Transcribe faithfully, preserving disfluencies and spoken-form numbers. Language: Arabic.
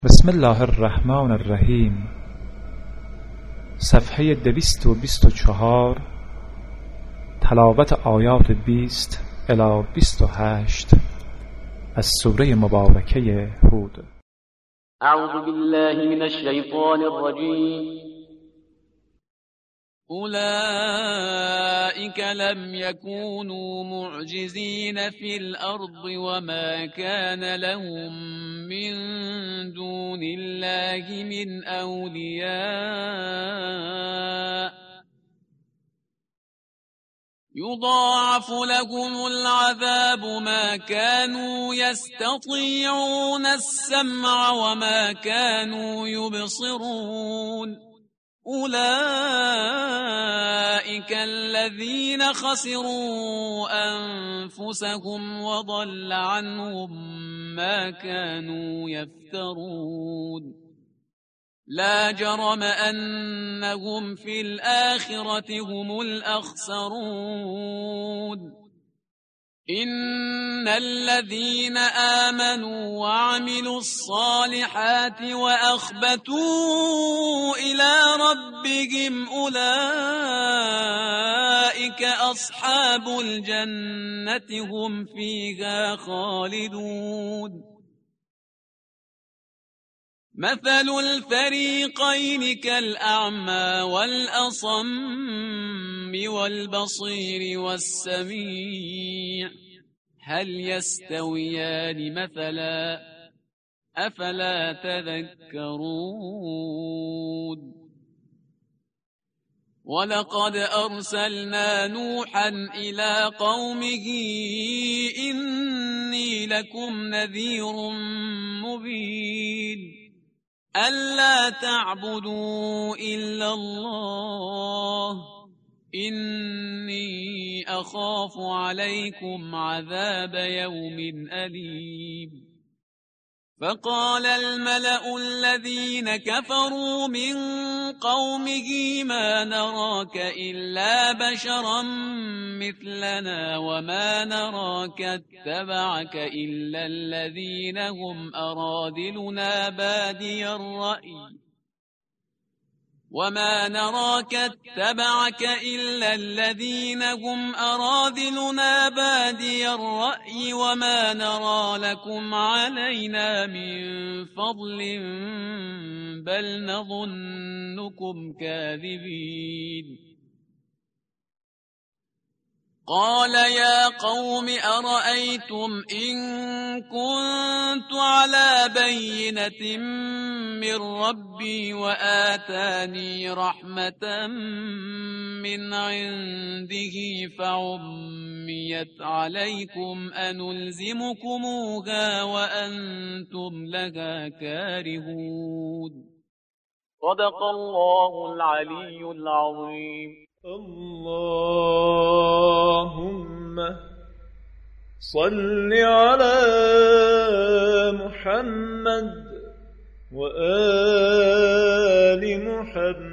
بسم الله الرحمن الرحیم. صفحه دویست و بیست و چهار. تلاوت آیات بیست الی بیست و هشت از سوره مبارکه هود. اعوذ بالله من الشیطان الرجیم. أولئك لم يكونوا معجزين في الأرض وما كان لهم من دون الله من أولياء يضاعف لهم العذاب ما كانوا يستطيعون السمع وما كانوا يبصرون. أولئك الذين خسروا أنفسهم وضل عنهم ما كانوا يفترون. لا جرم أنهم في الآخرة هم الأخسرون. إن الذين آمنوا وعملوا الصالحات وأخبتوا إلى ربهم أولئك أصحاب الجنة هم فيها خالدون. مثل الفريقين كالأعمى والأصم والبصير والسميع هل يستويان مثلا أفلا تذكرون. ولقد أرسلنا نوحا إلى قومه إني لكم نذير مبين ألا تعبدوا إلا الله إني أخاف عليكم عذاب يوم أليم. فقال الملأ الذين كفروا من قومه ما نراك إلا بشرا مثلنا وما نراك اتبعك إلا الذين هم أرادلنا بادي الرأي وما نراك اتبعك إلا الذين هم أرادلنا بادي الرأي وما نرى لكم علينا من فضل بل نظنكم كاذبين. قال يا قوم أرأيتم إن كنت على بينة من ربي وآتاني رحمة من عنده فعميت عليكم أنلزمكموها وأنتم لها كارهون. صدق الله العلي العظيم. اللهم صل على محمد وآل محمد